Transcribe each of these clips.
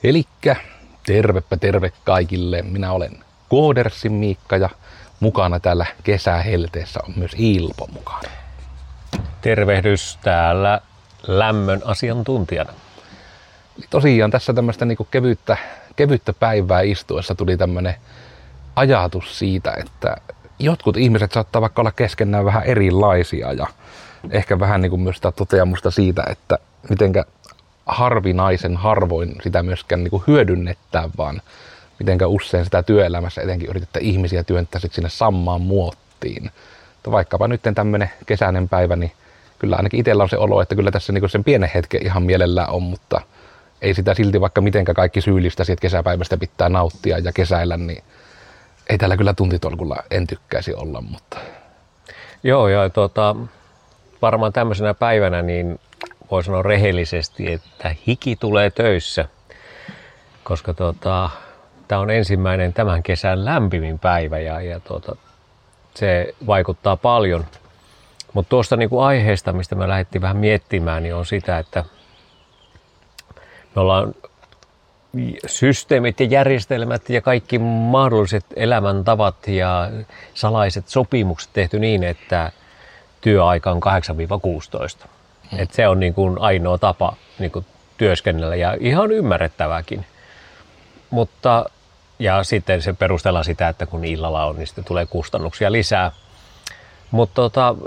Elikkä tervepä terve kaikille. Minä olen Koodersin Miikka ja mukana täällä kesähelteessä on myös Ilpo mukana. Tervehdys täällä lämmön asiantuntijana. Tosiaan tässä tämmöistä niinku kevyttä päivää istuessa tuli tämmöinen ajatus siitä, että jotkut ihmiset saattaa vaikka olla keskenään vähän erilaisia ja ehkä vähän niinku myös sitä toteamusta siitä, että mitenkä harvinaisen harvoin sitä myöskään niinku hyödynnetään, vaan mitenkä usein sitä työelämässä etenkin yritetään ihmisiä työntää sit sinne samaan muottiin. Että vaikkapa nyt tämmöinen kesäinen päivä, niin kyllä ainakin itsellä on se olo, että kyllä tässä niinku sen pienen hetken ihan mielellään on, mutta ei sitä silti vaikka mitenkä kaikki syyllistä siitä kesäpäivästä pitää nauttia ja kesäillä, niin ei täällä kyllä tuntitolkulla en tykkäisi olla, mutta... Joo, ja varmaan tämmöisenä päivänä niin voi sanoa rehellisesti, että hiki tulee töissä, koska tämä on ensimmäinen tämän kesän lämpimin päivä ja se vaikuttaa paljon. Mutta tuosta niinku aiheesta, mistä me lähdettiin vähän miettimään, niin on sitä, että me ollaan systeemit ja järjestelmät ja kaikki mahdolliset elämäntavat ja salaiset sopimukset tehty niin, että työaika on 8-16. Et se on niin kuin ainoa tapa niin kuin työskennellä ja ihan ymmärrettäväkin. Mutta, ja sitten se perustellaan sitä, että kun illalla on, niin sitten tulee kustannuksia lisää. Mutta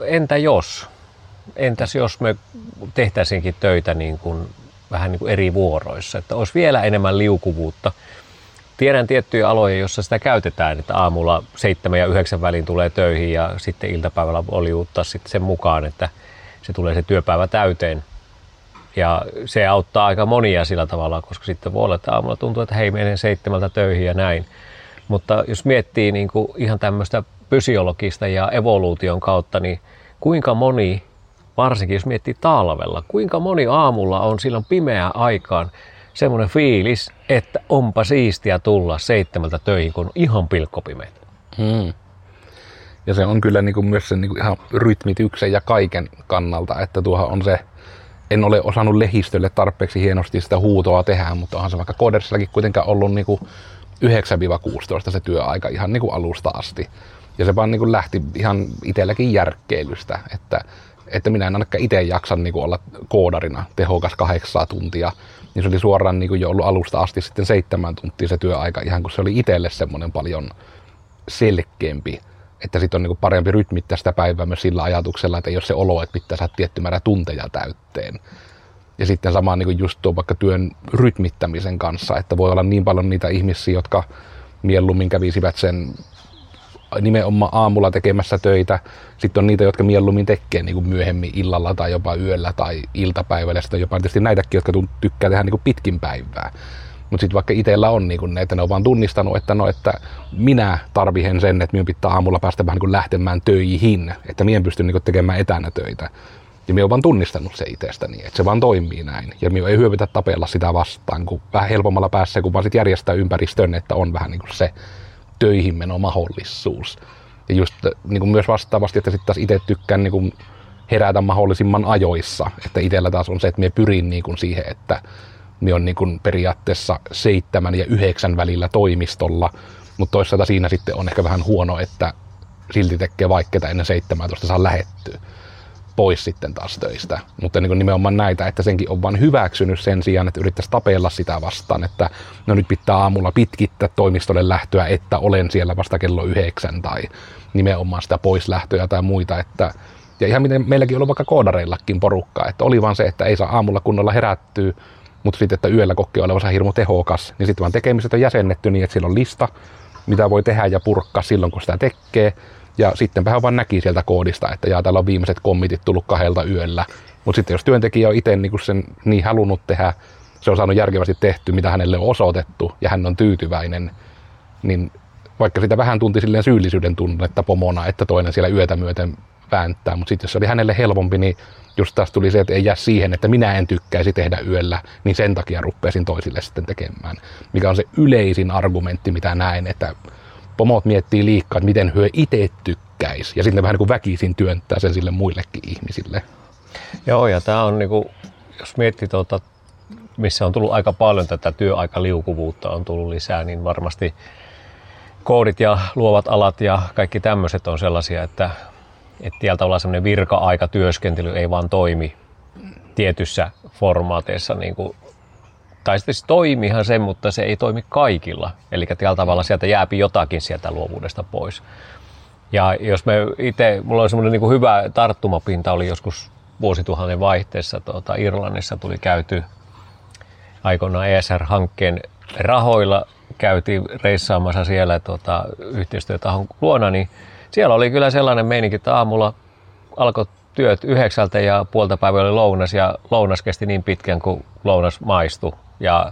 entäs jos me tehtäisinkin töitä niin kuin vähän niin kuin eri vuoroissa, että olisi vielä enemmän liukuvuutta. Tiedän tiettyjä aloja, joissa sitä käytetään, että aamulla 7 ja 9 väliin tulee töihin ja sitten iltapäivällä voi liuuttaa sitten sen mukaan, että se tulee se työpäivä täyteen. Ja se auttaa aika monia sillä tavalla, koska sitten voi olla, että aamulla tuntuu, että hei, menen 7 töihin ja näin. Mutta jos miettii niin kuin ihan tämmöistä fysiologista ja evoluution kautta, niin kuinka moni, varsinkin jos miettii talvella, kuinka moni aamulla on silloin pimeään aikaan semmoinen fiilis, että onpa siistiä tulla 7 töihin, kun on ihan pilkkopimeitä. Ja se on kyllä niinku myös sen niinku ihan rytmityksen ja kaiken kannalta, että tuohan on se, en ole osannut lehistölle tarpeeksi hienosti sitä huutoa tehdä, mutta onhan se vaikka Koodersillakin kuitenkaan ollut niinku 9-16 se työaika ihan niinku alusta asti. Ja se vaan niinku lähti ihan itselläkin järkkeilystä, että minä en ainakaan itse jaksa niinku olla koodarina tehokas 8 tuntia, niin se oli suoraan niinku jo ollut alusta asti sitten 7 tuntia se työaika, ihan kun se oli itselle semmoinen paljon selkeämpi, että sitten on niinku parempi rytmittää sitä päivää myös sillä ajatuksella, että ei ole se olo, että pitää saada tietty määrä tunteja täytteen. Ja sitten sama niinku just tuo vaikka työn rytmittämisen kanssa, että voi olla niin paljon niitä ihmisiä, jotka mieluummin kävisivät sen nimenomaan aamulla tekemässä töitä. Sitten on niitä, jotka mieluummin tekee niin kuin myöhemmin illalla tai jopa yöllä tai iltapäivällä. Sitten on jopa tietysti näitäkin, jotka tykkää tehdä niin kuin pitkin päivää. Mutta sitten vaikka itsellä on niin kuin ne, että ne on vaan tunnistanut, että minä tarvihen sen, että minun pitää aamulla päästä vähän niin kuin lähtemään töihin. Että minä en pysty niin kuin tekemään etänä töitä. Ja minä olen vaan tunnistanut se itsestäni, että se vaan toimii näin. Ja minä ei hyödytä tapella sitä vastaan, kun vähän helpommalla päässä, kun vaan sit järjestää ympäristön, että on vähän niin kuin se töihin meno mahdollisuus. Ja just niin kuin myös vastaavasti, että sitten taas itse tykkään niin kuin herätä mahdollisimman ajoissa. Että itsellä taas on se, että minä pyrin niin kuin siihen, että minä on niin kuin periaatteessa 7 ja 9 välillä toimistolla. Mutta toisaalta siinä sitten on ehkä vähän huono, että silti tekee vaikeita ennen 17 saa lähettyä pois sitten taas töistä. Mutta niin kuin nimenomaan näitä, että senkin on vaan hyväksynyt sen sijaan, että yrittäisi tapella sitä vastaan, että no nyt pitää aamulla pitkittää toimistolle lähtöä, että olen siellä vasta kello 9 tai nimenomaan sitä poislähtöä tai muita. Että, ja ihan miten meilläkin on ollut vaikka koodareillakin porukkaa, että oli vaan se, että ei saa aamulla kunnolla herättyä, mutta sitten, että yöllä kokee olevansa hirmu tehokas, niin sitten vaan tekemiset on jäsennetty niin, että siellä on lista, mitä voi tehdä ja purkkaa silloin, kun sitä tekee. Ja sittenpähän vaan näki sieltä koodista, että täällä on viimeiset kommitit tullut 2 yöllä. Mutta sitten jos työntekijä on itse niin sen niin halunnut tehdä, se on saanut järkevästi tehty, mitä hänelle on osoitettu, ja hän on tyytyväinen, niin vaikka sitä vähän tunti silleen syyllisyyden tunnetta pomona, että toinen siellä yötä myöten vääntää, mutta sitten jos se oli hänelle helpompi, niin just taas tuli se, että ei jää siihen, että minä en tykkäisi tehdä yöllä, niin sen takia rupeaisin toisille sitten tekemään. Mikä on se yleisin argumentti, mitä näen, että pomot miettii liikaa, että miten hyö itse tykkäisi, ja sitten vähän niin kuin väkisin työntää sen sille muillekin ihmisille. Joo, ja tämä on, niin kuin, jos miettii missä on tullut aika paljon tätä työaikaliukuvuutta on tullut lisää, niin varmasti koodit ja luovat alat ja kaikki tämmöiset on sellaisia, että tietyllä tavalla semmoinen virka-aikatyöskentely ei vaan toimi tietyssä formaateissa. Niin kuin, tai sitten se toimiihan se, mutta se ei toimi kaikilla. Eli tietyllä tavalla sieltä jääpi jotakin sieltä luovuudesta pois. Ja jos mulla oli semmoinen niin kuin hyvä tarttumapinta, oli joskus vuosituhannen vaihteessa Irlannissa tuli käyty aikoinaan ESR-hankkeen rahoilla, käytiin reissaamassa siellä yhteistyötahon luona, niin siellä oli kyllä sellainen meininki, että aamulla alkoi työt 9 ja puolta päivää oli lounas ja lounas kesti niin pitkän kuin lounas maistui. Ja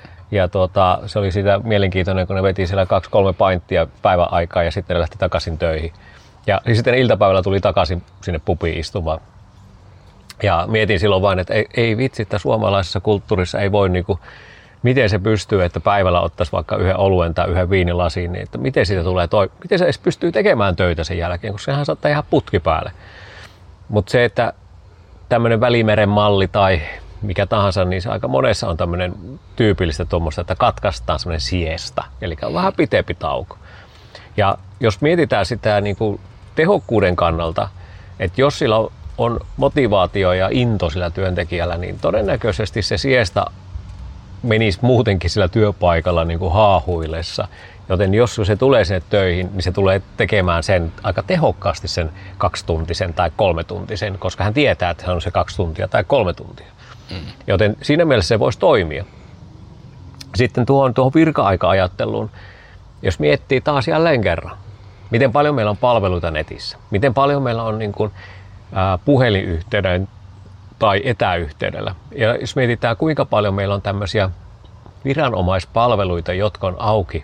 se oli siitä mielenkiintoinen, kun ne veti siellä 2-3 painttia päivän aikaa ja sitten ne lähti takaisin töihin. Ja sitten iltapäivällä tuli takaisin sinne pubiin istumaan. Ja mietin silloin vain, että ei vitsi, että suomalaisessa kulttuurissa ei voi niinku, miten se pystyy, että päivällä ottaisi vaikka yhden oluen tai yhden viinilasin, niin että miten siitä tulee miten se edes pystyy tekemään töitä sen jälkeen, koska sehän saattaa ihan putki päälle. Mutta se, että tämmöinen Välimeren malli tai mikä tahansa, niin se aika monessa on tämmöinen tyypillistä tuommoista, että katkaistaan semmoinen siesta, eli on vähän pitempi tauko. Ja jos mietitään sitä niin kuin tehokkuuden kannalta, että jos sillä on motivaatio ja into sillä työntekijällä, niin todennäköisesti se siesta menisi muutenkin sillä työpaikalla niin kuin haahuillessa. Joten jos se tulee sinne töihin, niin se tulee tekemään sen aika tehokkaasti sen 2-tuntisen tai 3-tuntisen, koska hän tietää, että se on se 2 tuntia tai 3 tuntia. Joten siinä mielessä se voisi toimia. Sitten tuohon virka-aika-ajatteluun, jos miettii taas jälleen kerran, miten paljon meillä on palveluita netissä, miten paljon meillä on niin kuin, puhelinyhteyden tai etäyhteydellä. Ja jos mietitään, kuinka paljon meillä on tämmöisiä viranomaispalveluita, jotka on auki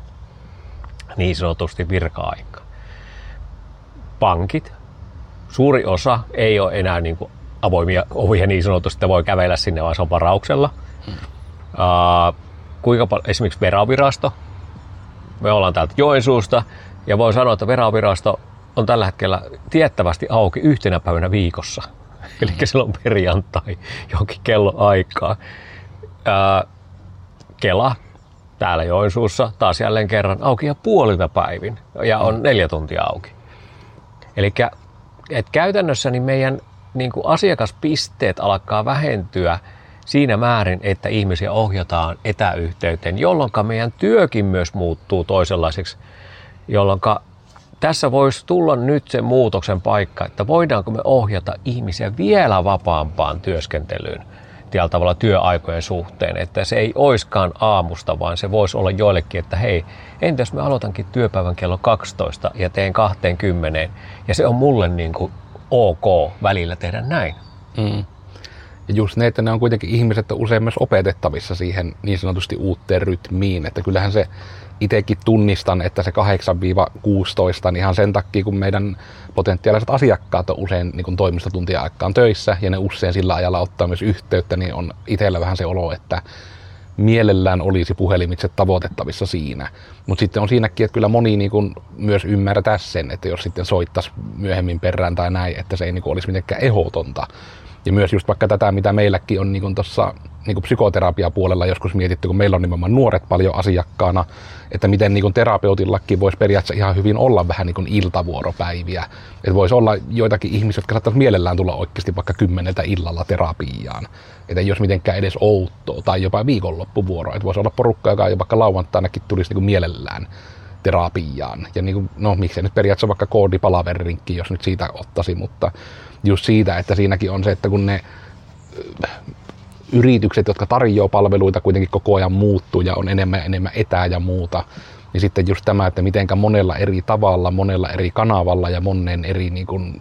niin sanotusti virka-aikaa. Pankit, suuri osa ei ole enää niin kuin avoimia ovia niin sanotusti, että voi kävellä sinne, vaan se on varauksella. Kuinka paljon, esimerkiksi Verovirasto, me ollaan täältä Joensuusta, ja voin sanoa, että Verovirasto on tällä hetkellä tiettävästi auki yhtenä päivänä viikossa. Eli silloin perjantai, johonkin kelloaikaa. Kela täällä Joensuussa taas jälleen kerran auki ja puolilta päivin ja on 4 tuntia auki. Eli käytännössä niin meidän niin kuin asiakaspisteet alkaa vähentyä siinä määrin, että ihmisiä ohjataan etäyhteyteen, jolloin meidän työkin myös muuttuu toisenlaiseksi, jolloin tässä voisi tulla nyt se muutoksen paikka, että voidaanko me ohjata ihmisiä vielä vapaampaan työskentelyyn tällä tavalla työaikojen suhteen, että se ei oiskaan aamusta, vaan se voisi olla joillekin, että hei, entä jos me aloitankin työpäivän kello 12 ja teen 20 ja se on mulle niin kuin ok välillä tehdä näin. Ja just ne, että ne on kuitenkin ihmiset on usein myös opetettavissa siihen niin sanotusti uuteen rytmiin, että kyllähän se itsekin tunnistan, että se 8-16, niin ihan sen takia, kun meidän potentiaaliset asiakkaat on usein niin kuin toimistotuntia-aikaan töissä ja ne usein sillä ajalla ottaa myös yhteyttä, niin on itsellä vähän se olo, että mielellään olisi puhelimitse tavoitettavissa siinä. Mutta sitten on siinäkin, että kyllä moni niin kuin myös ymmärtää sen, että jos sitten soittaisi myöhemmin perään tai näin, että se ei niin kuin olisi mitenkään ehdotonta. Ja myös just vaikka tätä, mitä meilläkin on niin tuossa niin psykoterapiapuolella joskus mietitty, kun meillä on nimenomaan nuoret paljon asiakkaana, että miten niin terapeutillakin voisi periaatteessa ihan hyvin olla vähän niin iltavuoropäiviä. Että voisi olla joitakin ihmisiä, jotka saattaisi mielellään tulla oikeasti vaikka 10 illalla terapiaan. Että ei olisi mitenkään edes outoa tai jopa viikonloppuvuoroa. Että voisi olla porukka, joka jo vaikka lauantainakin tulisi niin mielellään terapiaan. Ja niin kuin, no miksei nyt periaatteessa vaikka koodipalaverinkki, jos nyt siitä ottaisi, mutta just siitä, että siinäkin on se, että kun ne yritykset, jotka tarjoaa palveluita kuitenkin koko ajan muuttuu ja on enemmän ja enemmän etää ja muuta, niin sitten just tämä, että mitenkä monella eri tavalla, monella eri kanavalla ja monen eri niin kuin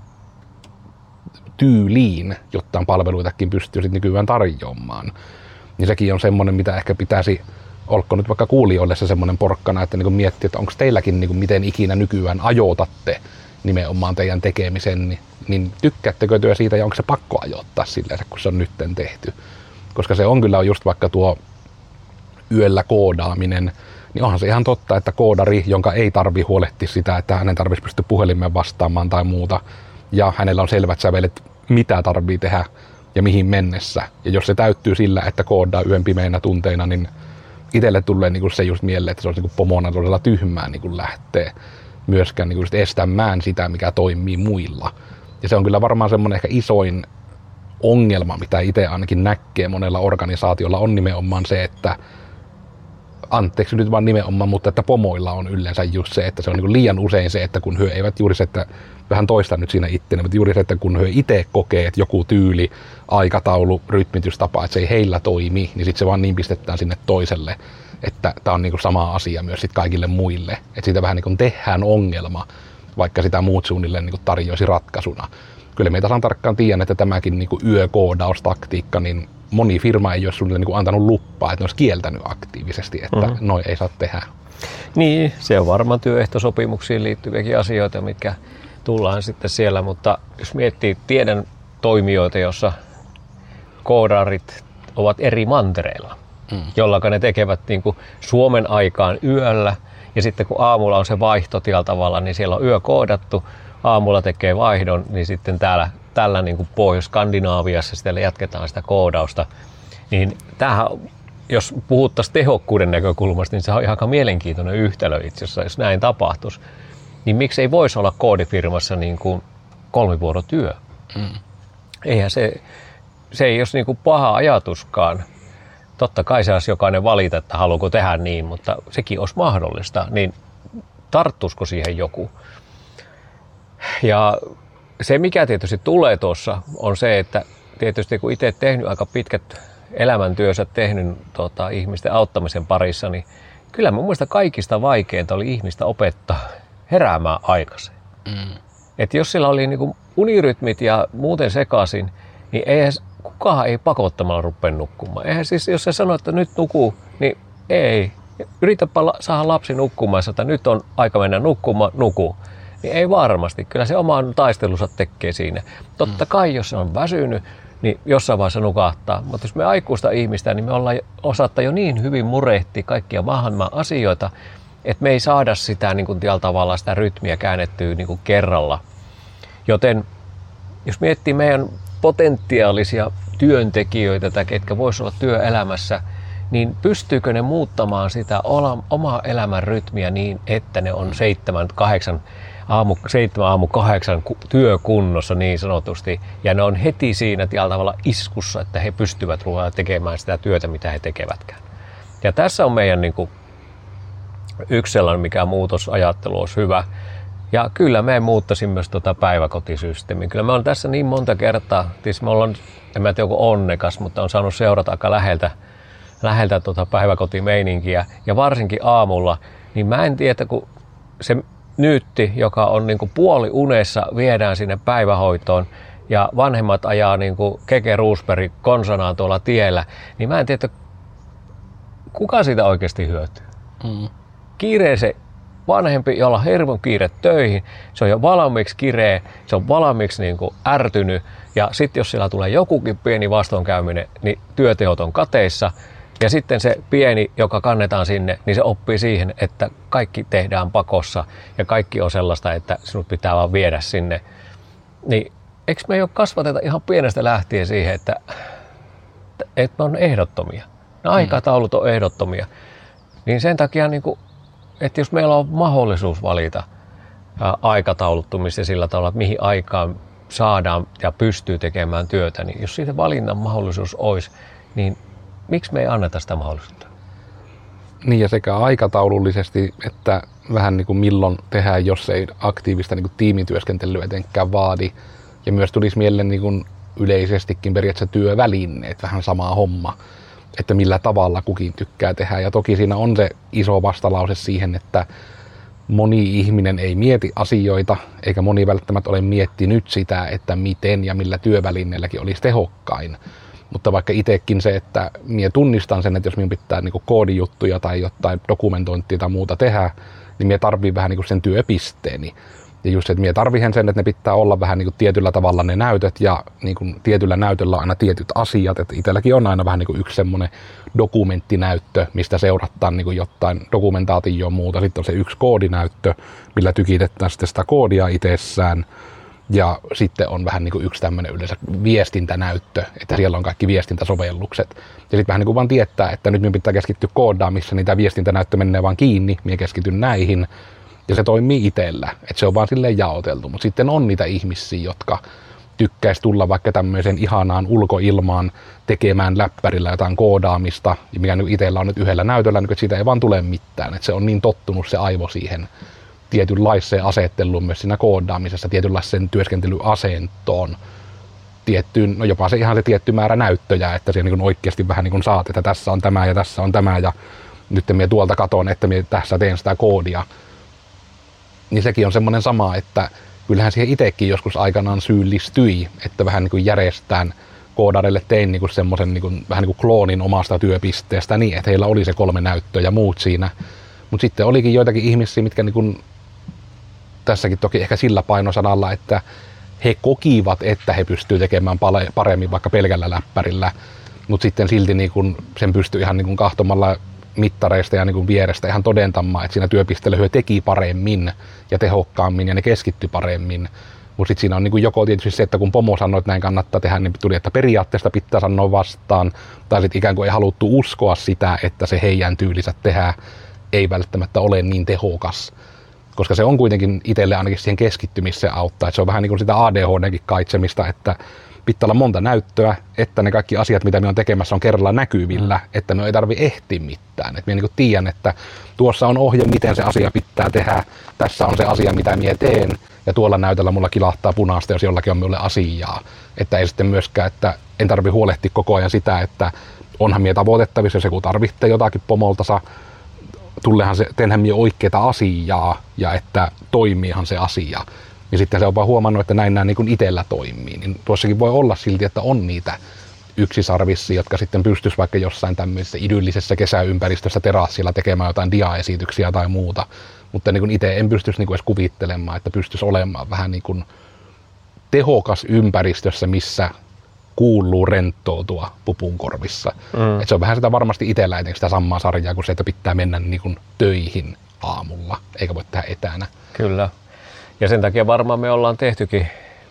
tyyliin jotain palveluitakin pystyy sitten nykyään tarjoamaan. Niin sekin on semmoinen, mitä ehkä pitäisi, olko nyt vaikka kuulijoille se semmoinen porkkana, että niin miettii, että onko teilläkin niin miten ikinä nykyään ajoitatte nimenomaan teidän tekemisen, niin tykkäättekö työ siitä ja onko se pakko ajoittaa silleen, kun se on nytten tehty? Koska se on kyllä just vaikka tuo yöllä koodaaminen, niin onhan se ihan totta, että koodari, jonka ei tarvi huolehtia sitä, että hänen tarvitsisi pystyä puhelimeen vastaamaan tai muuta, ja hänellä on selvät sävelet, mitä tarvii tehdä ja mihin mennessä. Ja jos se täyttyy sillä, että koodaa yön pimeinä tunteina, niin itselle tulee niin kuin se just mieleen, että se olisi niin kuin pomona todella tyhmää niin kuin lähtee myöskään niin kuin estämään sitä, mikä toimii muilla. Ja se on kyllä varmaan semmoinen ehkä isoin ongelma, mitä itse ainakin näkee monella organisaatiolla, on nimenomaan se, että anteeksi nyt vaan nimenomaan, mutta että pomoilla on yleensä just se, että se on niin kuin liian usein se, että kun he eivät juuri se, että vähän toistan nyt siinä ittenä, mutta juuri se, että kun he itse kokee, että joku tyyli, aikataulu, rytmitystapa, että se ei heillä toimi, niin sitten se vaan niin pistetään sinne toiselle, että tämä on niin kuin sama asia myös sit kaikille muille. Että siitä vähän niin kuin tehdään ongelma, vaikka sitä muut suunnilleen niin kuin tarjoisi ratkaisuna. Kyllä me tasan tarkkaan tiedän, että tämäkin niin kuin yökoodaustaktiikka, niin moni firma ei ole suunnilleen niin kuin antanut luppaa, että ne olisi kieltänyt aktiivisesti, että noi ei saa tehdä. Niin, se on varmaan työehtosopimuksiin liittyviäkin asioita, mitkä tullaan sitten siellä, mutta jos miettii, tiedän toimijoita, joissa koodarit ovat eri mantereilla, jolloin ne tekevät niin kuin Suomen aikaan yöllä, ja sitten kun aamulla on se vaihto tällä tavalla, niin siellä on yö koodattu, aamulla tekee vaihdon, niin sitten tällä niin kuin Pohjois-Skandinaaviassa siellä jatketaan sitä koodausta. Niin tämähän, jos puhuttaisiin tehokkuuden näkökulmasta, niin se on ihan mielenkiintoinen yhtälö itse asiassa, jos näin tapahtuisi. Niin miksi ei voisi olla koodifirmassa niin kuin kolmivuorotyö? Eihän se ei olisi niin kuin paha ajatuskaan. Totta kai se olisi jokainen valita, että haluaako tehdä niin, mutta sekin olisi mahdollista. Niin tarttuisiko siihen joku? Ja se, mikä tietysti tulee tuossa, on se, että tietysti kun itse tehnyt aika pitkät elämäntyönsä tehnyt ihmisten auttamisen parissa, niin kyllä mun mielestä kaikista vaikeinta oli ihmistä opettaa heräämään aikaisin. Että jos sillä oli niinku unirytmit ja muuten sekaisin, niin kukaan ei pakottamalla rupea nukkumaan. Eihän siis, jos se sanoo, että nyt nukuu, niin ei. Yritäpä saada lapsi nukkumaan, että nyt on aika mennä nukkumaan, nuku. Niin ei varmasti. Kyllä se oman taistelunsa tekee siinä. Totta kai, jos se on väsynyt, niin jossain vaiheessa nukahtaa. Mutta jos me aikuista ihmistä, niin me ollaan osatta jo niin hyvin murehtia kaikkia maailman asioita, että me ei saada sitä niin kuin tällä tavalla sitä rytmiä käännettyä niin kuin kerralla. Joten jos miettii meidän potentiaalisia työntekijöitä tai ketkä voisivat olla työelämässä, niin pystyykö ne muuttamaan sitä omaa elämän rytmiä niin, että ne on 7-8 työkunnossa niin sanotusti, ja ne on heti siinä tällä tavalla iskussa, että he pystyvät tekemään sitä työtä, mitä he tekevätkään. Ja tässä on meidän niin kuin yksi sellainen, mikä muutosajattelu olisi hyvä. Ja kyllä me muuttaisin myös päiväkotisysteemiä. Kyllä me on tässä niin monta kertaa, siis me ollaan, en mä tiedä onko onnekas, mutta on saanut seurata aika läheltä päiväkotimeininkiä. Ja varsinkin aamulla, niin mä en tiedä, kun se nyytti, joka on niin kuin puoli unessa, viedään sinne päivähoitoon ja vanhemmat ajaa niin kuin Keke Roosberg konsanaan tuolla tiellä, niin mä en tiedä, kuka siitä oikeasti hyötyy. Kiiree se vanhempi, jolla on hirveän kiire töihin, se on jo valmiiksi kireä, se on valmiiksi niin kuin ärtynyt, ja sitten jos siellä tulee jokukin pieni vastoinkäyminen, niin työtehot on kateissa, ja sitten se pieni, joka kannetaan sinne, niin se oppii siihen, että kaikki tehdään pakossa, ja kaikki on sellaista, että sinut pitää vaan viedä sinne. Niin eikö me jo kasvateta ihan pienestä lähtien siihen, että me on ehdottomia, ne aikataulut on ehdottomia, niin sen takia niin kuin, että jos meillä on mahdollisuus valita aikatauluttumista sillä tavalla, että mihin aikaan saadaan ja pystyy tekemään työtä, niin jos siitä valinnan mahdollisuus olisi, niin miksi me ei anneta sitä mahdollisuutta? Niin, ja sekä aikataulullisesti, että vähän niin kuin milloin tehdään, jos ei aktiivista niin kuin tiimityöskentelyä etenkään vaadi. Ja myös tulisi mieleen niin kuin yleisestikin periaatteessa työvälineet, vähän sama homma, että millä tavalla kukin tykkää tehdä. Ja toki siinä on se iso vastalause siihen, että moni ihminen ei mieti asioita, eikä moni välttämättä ole miettinyt sitä, että miten ja millä työvälineelläkin olisi tehokkain. Mutta vaikka itsekin se, että minä tunnistan sen, että jos minun pitää niin kuin koodijuttuja tai jotain dokumentointia tai muuta tehdä, niin minä tarvitsen vähän niin kuin sen työpisteeni. Ja just se, että minä tarvitsen sen, että ne pitää olla vähän niin kuin tietyllä tavalla ne näytöt ja niin kuin tietyllä näytöllä aina tietyt asiat. Että itselläkin on aina vähän niin kuin yksi semmoinen dokumenttinäyttö, mistä seurataan niin kuin jotain dokumentaatioa muuta. Sitten on se yksi koodinäyttö, millä tykitetään sitten sitä koodia itsessään. Ja sitten on vähän niin kuin yksi tämmöinen yleensä viestintänäyttö, että siellä on kaikki viestintäsovellukset. Ja sitten vähän niin kuin vaan tietää, että nyt minun pitää keskittyä koodaamiseen, niin tämä viestintänäyttö menee vaan kiinni, minä keskityn näihin. Ja se toimii itsellä, että se on vaan silleen jaoteltu. Mutta sitten on niitä ihmisiä, jotka tykkäisi tulla vaikka tämmöiseen ihanaan ulkoilmaan tekemään läppärillä jotain koodaamista, mikä nyt itsellä on nyt yhdellä näytöllä, että siitä ei vaan tule mitään. Että se on niin tottunut se aivo siihen tietynlaiseen asetteluun myös siinä koodaamisessa, tietynlaiseen työskentelyasentoon, tiettyyn, no jopa se ihan se tietty määrä näyttöjä, että siellä niin oikeasti vähän niin kuin saat, että tässä on tämä ja tässä on tämä ja nyt minä tuolta katon, että minä tässä teen sitä koodia. Niin sekin on semmoinen sama, että kyllähän siihen itsekin joskus aikanaan syyllistyi, että vähän niin kuin järjestään koodareille tein niin kuin semmoisen niin kuin, vähän niin kuin kloonin omasta työpisteestä niin, että heillä oli se 3 näyttöä ja muut siinä. Mutta sitten olikin joitakin ihmisiä, mitkä niin kuin, tässäkin toki ehkä sillä painosanalla, että he kokivat, että he pystyvät tekemään paremmin vaikka pelkällä läppärillä, mutta sitten silti niin kuin sen pystyy ihan niin kuin kahtomalla mittareista ja niin kuin vierestä ihan todentamaan, että siinä työpisteellä he teki paremmin ja tehokkaammin ja ne keskittyi paremmin. Mutta sitten siinä on niin kuin joko tietysti se, että kun pomo sanoi, että näin kannattaa tehdä, niin tuli, että periaatteesta pitää sanoa vastaan. Tai sitten ikään kuin ei haluttu uskoa sitä, että se heidän tyylinsä tehdä ei välttämättä ole niin tehokas. Koska se on kuitenkin itselle ainakin siihen keskittymiseen auttaa. Että se on vähän niin kuin sitä ADHD:nkin kaitsemista, että pitää olla monta näyttöä, että ne kaikki asiat, mitä me on tekemässä, on kerralla näkyvillä, että me ei tarvitse ehtiä mitään. Että minä niin tiedän, että tuossa on ohje, miten se asia pitää tehdä, tässä on se asia, mitä minä teen, ja tuolla näytöllä mulla kilahtaa punaista, jos jollakin on minulle asiaa. Että ei sitten myöskään, että en tarvitse huolehtia koko ajan sitä, että onhan minä tavoitettavissa, jos joku tarvitsee jotakin pomoltansa, teenhän minä oikeaa asiaa, ja että toimiihan se asia. Ja sitten se on vaan huomannut, että näin nämä niin itsellä toimii. Niin tuossakin voi olla silti, että on niitä yksisarvissia, jotka sitten pystyisi vaikka jossain tämmöisessä idyllisessä kesäympäristössä terassilla tekemään jotain diaesityksiä tai muuta. Mutta niin itse en pystyisi niin edes kuvittelemaan, että pystyisi olemaan vähän niin kuin tehokas ympäristössä, missä kuuluu rentoutua pupun korvissa. Et se on vähän sitä varmasti itsellä etenkin sitä samaa sarjaa kuin se, että pitää mennä niin kuin töihin aamulla, eikä voi tehdä etänä. Kyllä. Ja sen takia varmaan me ollaan tehtykin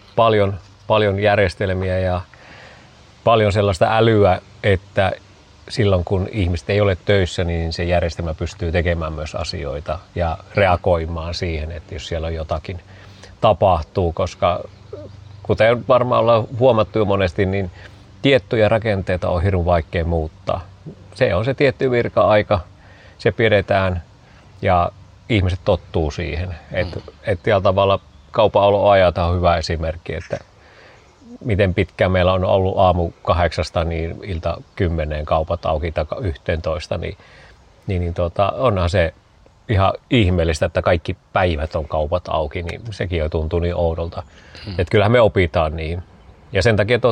paljon järjestelmiä ja paljon sellaista älyä, että silloin kun ihmiset ei ole töissä, niin se järjestelmä pystyy tekemään myös asioita ja reagoimaan siihen, että jos siellä on jotakin tapahtuu, koska kuten varmaan ollaan huomattu jo monesti, niin tiettyjä rakenteita on hirveän vaikea muuttaa. Se on se tietty virka-aika, se pidetään ja ihmiset tottuu siihen. Että tällä tavalla kaupan oloajat on hyvä esimerkki, että miten pitkään meillä on ollut aamu 8 niin ilta 10 kaupat auki tai 11, niin onhan se ihan ihmeellistä, että kaikki päivät on kaupat auki, niin sekin jo tuntuu niin oudolta. Että kyllähän me opitaan niin. Ja sen takia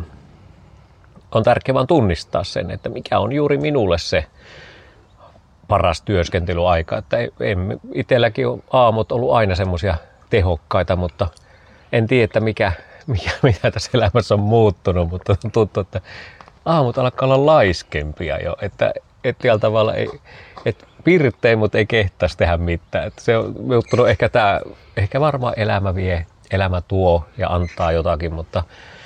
on tärkeää vaan tunnistaa sen, että mikä on juuri minulle se paras työskentelyaika. Että itselläkin on aamut ollut aina semmoisia tehokkaita, mutta en tiedä, että mitä tässä elämässä on muuttunut, mutta tuntuu, että aamut alkaa olla laiskempia jo, että tällä tavalla pirtein, mutta ei kehtaisi tehdä mitään. Että se on muuttunut ehkä varmaan elämä tuo ja antaa jotakin, mutta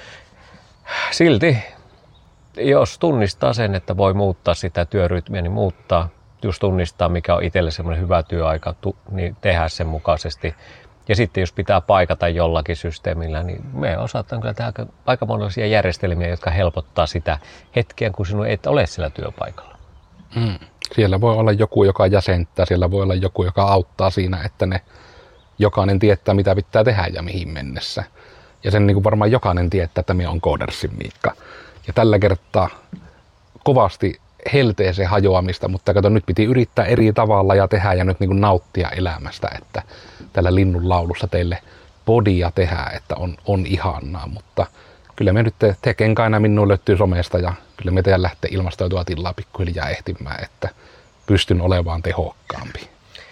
silti jos tunnistaa sen, että voi muuttaa sitä työrytmiä, niin muuttaa. Just tunnistaa, mikä on itselle semmoinen hyvä työaika, niin tehdä sen mukaisesti. Ja sitten jos pitää paikata jollakin systeemillä, niin me osataan kyllä tehdä aika monenlaisia järjestelmiä, jotka helpottaa sitä hetkeä, kun sinun et ole siellä työpaikalla. Siellä voi olla joku, joka jäsentää, siellä voi olla joku, joka auttaa siinä, että jokainen tietää, mitä pitää tehdä ja mihin mennessä. Ja sen niin kuin varmaan jokainen tietää, että minä on Codersin Miikka. Ja tällä kertaa kovasti helteeseen hajoamista, mutta kato, nyt piti yrittää eri tavalla ja tehdä ja nyt niin kuin nauttia elämästä, että tällä linnun laulussa teille podia tehdä, että on ihanaa, mutta kyllä me nyt Kenkaina minun löytyy somesta ja kyllä me teidän lähtee ilmastoitua tilaa pikkuhiljaa ehtimään, että pystyn olemaan tehokkaampi.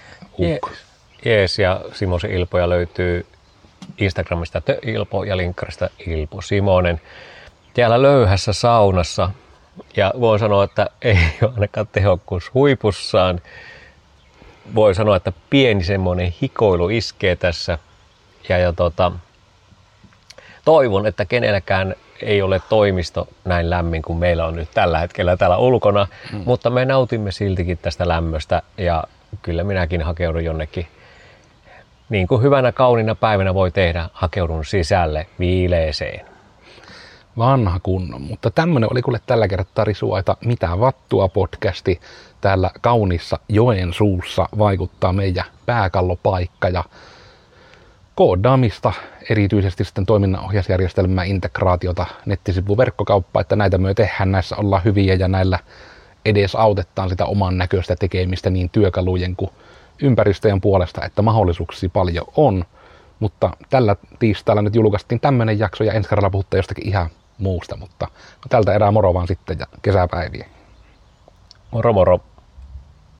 Jees, ja Simosen Ilpoja löytyy Instagramista Ilpo ja linkkarista Ilpo Simonen. Täällä löyhässä saunassa. Ja voin sanoa, että ei ole ainakaan tehokkuus huipussaan. Voi sanoa, että pieni semmoinen hikoilu iskee tässä. Ja toivon, että kenelläkään ei ole toimisto näin lämmin kuin meillä on nyt tällä hetkellä täällä ulkona, mutta me nautimme siltikin tästä lämmöstä ja kyllä minäkin hakeudun jonnekin, niin kuin hyvänä kauniina päivänä voi tehdä, hakeudun sisälle viileeseen. Vanha kunnon, mutta tämmönen oli kuule tällä kertaa Risuaita Mitä vattua podcasti täällä kaunissa Joensuussa vaikuttaa meidän pääkallopaikka ja koodaamista, erityisesti sitten toiminnanohjausjärjestelmää, integraatiota, nettisivu, verkkokauppaa, että näitä me tehdään, näissä ollaan hyviä ja näillä edes autetaan sitä oman näköistä tekemistä niin työkalujen kuin ympäristöjen puolesta, että mahdollisuuksia paljon on, mutta tällä tiistailla nyt julkaistiin tämmöinen jakso ja ensi kerralla puhutaan jostakin ihan muusta, mutta tältä erää moro vaan sitten ja kesäpäiviä. Moro moro.